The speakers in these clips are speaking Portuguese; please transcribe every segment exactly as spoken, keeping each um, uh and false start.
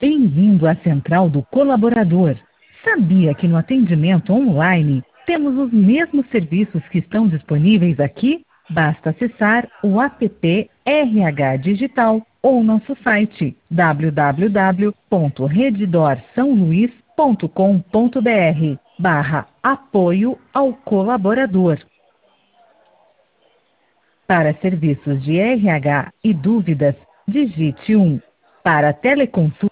Bem-vindo à Central do Colaborador. Sabia que no atendimento online temos os mesmos serviços que estão disponíveis aqui? Basta acessar o app R H Digital ou nosso site w w w ponto redidor são luís ponto com ponto br barra apoio ao colaborador. Para serviços de R H e dúvidas, digite um. Para teleconsulta,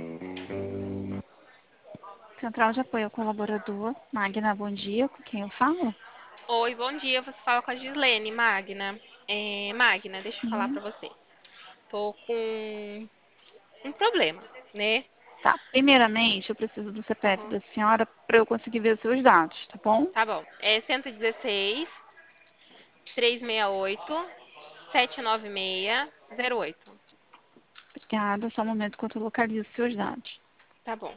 Central de Apoio ao Colaborador, Magna, bom dia, com quem eu falo? Oi, bom dia. Você fala com a Gislene, Magna. É, Magna, deixa eu falar Sim. pra você. Tô com um problema, né? Tá, primeiramente eu preciso do C P F Uhum. da senhora para eu conseguir ver os seus dados, tá bom? Tá bom. É cento e dezesseis, trezentos e sessenta e oito, setecentos e noventa e seis, zero oito. Obrigada, só um momento enquanto eu localizo os seus dados. Tá bom.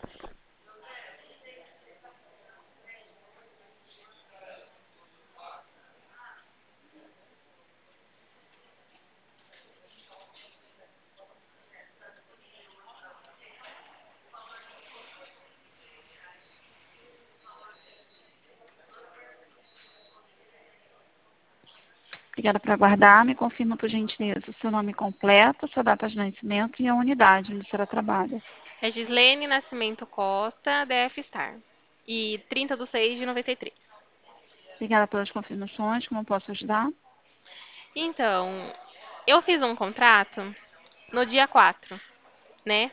Obrigada por aguardar, me confirma por gentileza o seu nome completo, sua data de nascimento e a unidade onde a senhora trabalha. É Gislene Nascimento Costa, D F Star. E trinta de seis de noventa e três. Obrigada pelas confirmações, como eu posso ajudar? Então, eu fiz um contrato no dia quatro, né?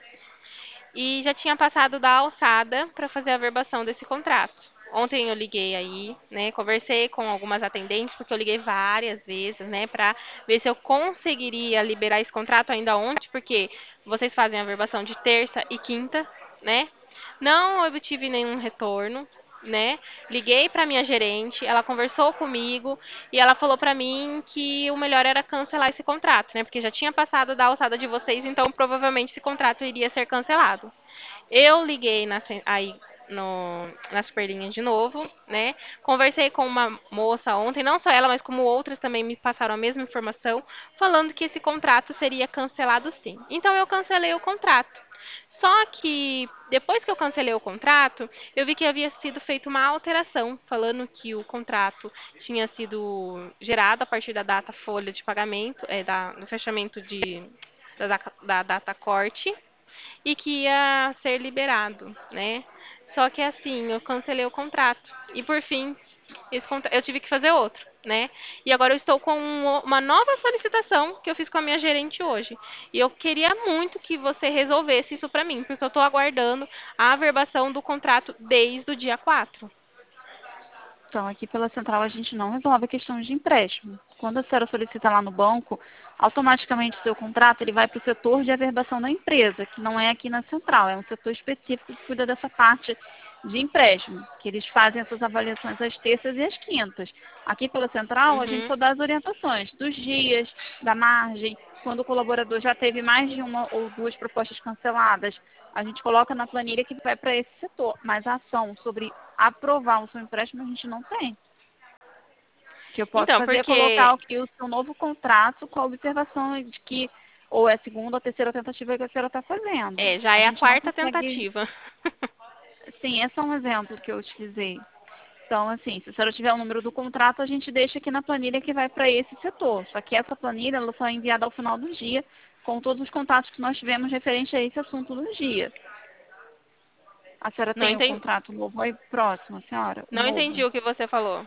E já tinha passado da alçada para fazer a verbação desse contrato. Ontem eu liguei aí, né, conversei com algumas atendentes, porque eu liguei várias vezes, né, para ver se eu conseguiria liberar esse contrato ainda ontem, porque vocês fazem a verbação de terça e quinta, né? Não obtive nenhum retorno, né? Liguei para minha gerente, ela conversou comigo e ela falou para mim que o melhor era cancelar esse contrato, né? Porque já tinha passado da alçada de vocês, então provavelmente esse contrato iria ser cancelado. Eu liguei na, aí no, na Superlinha de novo, né? Conversei com uma moça ontem, não só ela, mas como outras também me passaram a mesma informação, falando que esse contrato seria cancelado sim. Então eu cancelei o contrato. Só que depois que eu cancelei o contrato, eu vi que havia sido feita uma alteração, falando que o contrato tinha sido gerado a partir da data folha de pagamento, é, da, do fechamento de, da, da data corte, e que ia ser liberado, né? Só que assim, eu cancelei o contrato. E por fim, esse contra- eu tive que fazer outro, né? E agora eu estou com um- uma nova solicitação que eu fiz com a minha gerente hoje. E eu queria muito que você resolvesse isso para mim, porque eu estou aguardando a averbação do contrato desde o dia quatro. Então, aqui pela central a gente não resolve a questão de empréstimo. Quando a senhora solicita lá no banco, automaticamente o seu contrato ele vai para o setor de averbação da empresa, que não é aqui na central, é um setor específico que cuida dessa parte de empréstimo, que eles fazem essas avaliações às terças e às quintas. Aqui pela central, a gente Uhum. só dá as orientações dos dias, da margem, quando o colaborador já teve mais de uma ou duas propostas canceladas, a gente coloca na planilha que vai para esse setor, mas a ação sobre aprovar o seu empréstimo a gente não tem. O que eu posso Então, fazer é colocar porque aqui o seu novo contrato com a observação de que ou é a segunda ou a terceira tentativa que a senhora está fazendo. é, já A é a gente não quarta consegue. tentativa. Sim, esse é um exemplo que eu utilizei. Então, assim, se a senhora tiver o número do contrato, a gente deixa aqui na planilha que vai para esse setor. Só que essa planilha ela só é enviada ao final do dia, com todos os contatos que nós tivemos referente a esse assunto do dia. A senhora Não tem o entendi, contrato novo aí próximo, a senhora? O não novo? entendi o que você falou.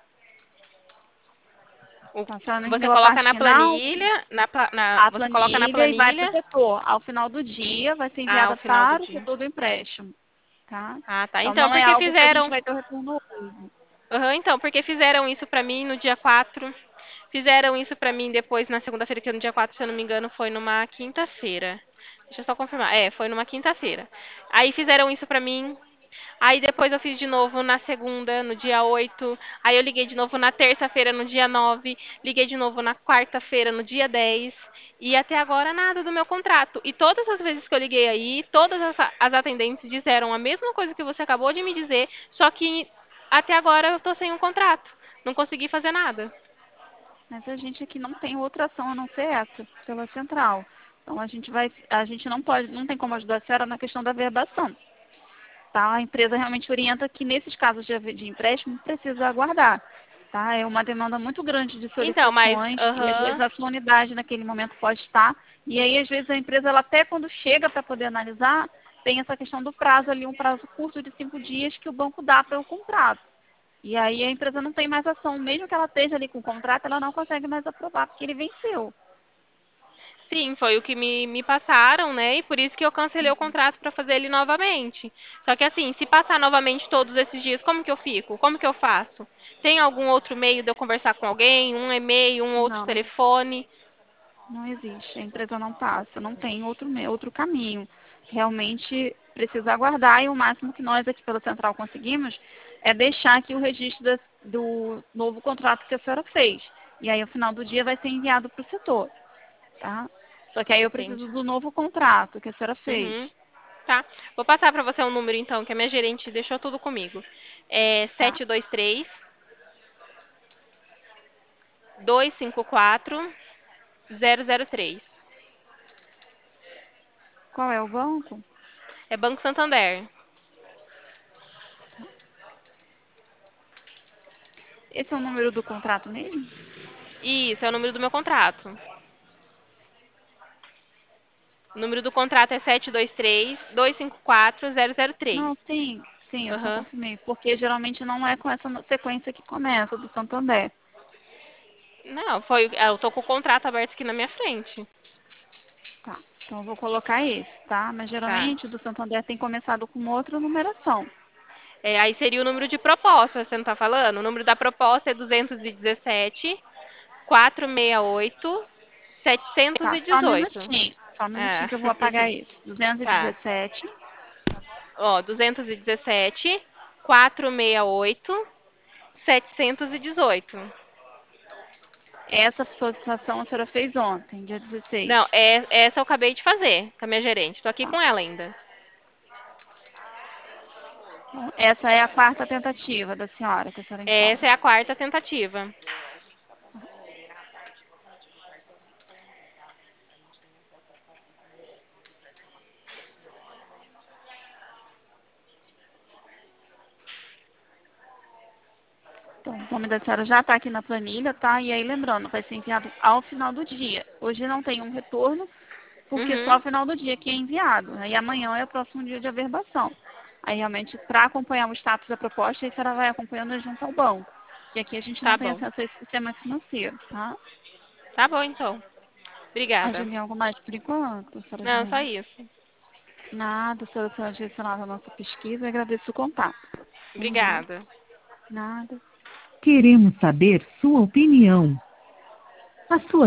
O- Então, a senhora não você entendeu a coloca parte na final? planilha, na, pla- na- A você coloca na planilha e vai para o planilha setor. Ao final do dia, vai ser ao enviada final do para o dia. setor do empréstimo. Tá? Ah, tá. Então, Então, não é porque algo que a gente fizeram. vai ter o retorno hoje. Aham, então, porque fizeram isso pra mim no dia quatro. Fizeram isso pra mim depois na segunda-feira, que no dia quatro, se eu não me engano, foi numa quinta-feira. Deixa eu só confirmar. É, foi numa quinta-feira. Aí fizeram isso pra mim. Aí depois eu fiz de novo na segunda, no dia oito. Aí eu liguei de novo na terça-feira, no dia nove. Liguei de novo na quarta-feira, no dia dez. E até agora nada do meu contrato. E todas as vezes que eu liguei aí, todas as, as atendentes disseram a mesma coisa que você acabou de me dizer, só que até agora eu tô sem um contrato. Não consegui fazer nada. Mas a gente aqui não tem outra ação a não ser essa, pela central. Então, a gente vai, a gente não pode, não tem como ajudar a senhora na questão da verbação. Tá? A empresa realmente orienta que nesses casos de, de empréstimo precisa aguardar. Tá? É uma demanda muito grande de Então, mas, solicitações e às vezes aham. a sua unidade naquele momento pode estar. E aí, às vezes, a empresa, ela até quando chega para poder analisar, tem essa questão do prazo ali, um prazo curto de cinco dias que o banco dá para o contrato. E aí a empresa não tem mais ação. Mesmo que ela esteja ali com o contrato, ela não consegue mais aprovar, porque ele venceu. Sim, foi o que me, me passaram, né? E por isso que eu cancelei o contrato para fazer ele novamente. Só que assim, se passar novamente todos esses dias, como que eu fico? Como que eu faço? Tem algum outro meio de eu conversar com alguém? Um e-mail, um outro Não. telefone? Não existe, a empresa não passa, não tem outro, me- outro caminho. Realmente precisa aguardar e o máximo que nós aqui pela Central conseguimos é deixar aqui o registro da- do novo contrato que a senhora fez. E aí, ao final do dia, vai ser enviado para o setor, tá? Só que aí eu Entende? preciso do novo contrato que a senhora fez. Uhum. Tá. Vou passar para você um número então, que a minha gerente deixou tudo comigo. É Tá. sete dois três, dois cinco quatro, zero zero três. Qual é o banco? É Banco Santander. Esse é o número do contrato mesmo? Isso, é o número do meu contrato. O número do contrato é sete dois três, dois cinco quatro, zero zero três. Não, sim, sim, eu só Aham. confirmei. Porque geralmente não é com essa sequência que começa, do Santander. Não, foi. Eu tô com o contrato aberto aqui na minha frente. Tá, então eu vou colocar esse, tá? Mas Tá. geralmente o do Santander tem começado com outra numeração. É, aí seria o número de proposta, você não tá falando? O número da proposta é duzentos e dezessete, quatrocentos e sessenta e oito, Tá, só um setecentos e dezoito. minutinho. Só um minutinho É. que eu vou apagar esse. Tá. duzentos e dezessete. Ó, duzentos e dezessete, quatrocentos e sessenta e oito, setecentos e dezoito. Essa solicitação a senhora fez ontem, dia dezesseis. Não, é, essa eu acabei de fazer com a minha gerente. Tô aqui Tá. com ela ainda. Então, essa é a quarta tentativa da senhora que a senhora Essa informa. é a quarta tentativa. Então, o nome da senhora já está aqui na planilha, tá? E aí, lembrando, vai ser enviado ao final do dia. Hoje não tem um retorno, porque só Uhum. ao final do dia que é enviado. Aí amanhã é o próximo dia de averbação. Aí, realmente, para acompanhar o status da proposta, aí a senhora vai acompanhando junto ao banco. E aqui a gente não Tá tem bom. acesso a esse sistema financeiro, tá? Tá bom, então. A Obrigada. Juliana, algo mais por enquanto, senhora Não, só Juliana? isso. Nada, senhora, a senhora direcionada a nossa pesquisa, eu agradeço o contato. Uhum. Obrigada. Nada. Queremos saber sua opinião. A sua